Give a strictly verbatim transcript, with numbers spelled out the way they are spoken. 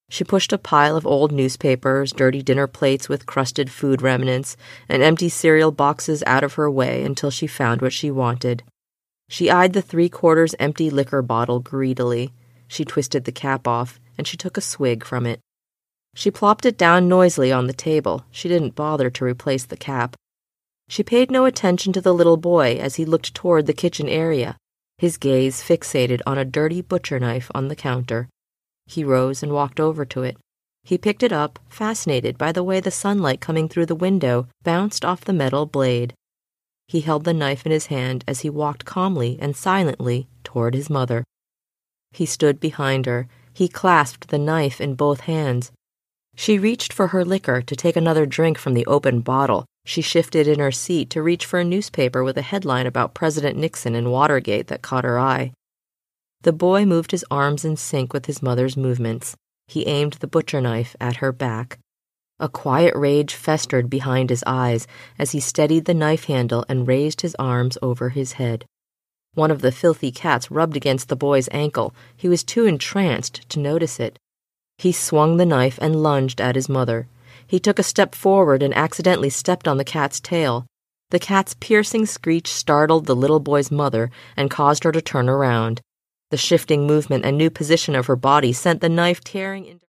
She pushed a pile of old newspapers, dirty dinner plates with crusted food remnants, and empty cereal boxes out of her way until she found what she wanted. She eyed the three-quarters empty liquor bottle greedily. She twisted the cap off, and she took a swig from it. She plopped it down noisily on the table. She didn't bother to replace the cap. She paid no attention to the little boy as he looked toward the kitchen area, his gaze fixated on a dirty butcher knife on the counter. He rose and walked over to it. He picked it up, fascinated by the way the sunlight coming through the window bounced off the metal blade. He held the knife in his hand as he walked calmly and silently toward his mother. He stood behind her. He clasped the knife in both hands. She reached for her liquor to take another drink from the open bottle. She shifted in her seat to reach for a newspaper with a headline about President Nixon and Watergate that caught her eye. The boy moved his arms in sync with his mother's movements. He aimed the butcher knife at her back. A quiet rage festered behind his eyes as he steadied the knife handle and raised his arms over his head. One of the filthy cats rubbed against the boy's ankle. He was too entranced to notice it. He swung the knife and lunged at his mother. He took a step forward and accidentally stepped on the cat's tail. The cat's piercing screech startled the little boy's mother and caused her to turn around. The shifting movement and new position of her body sent the knife tearing into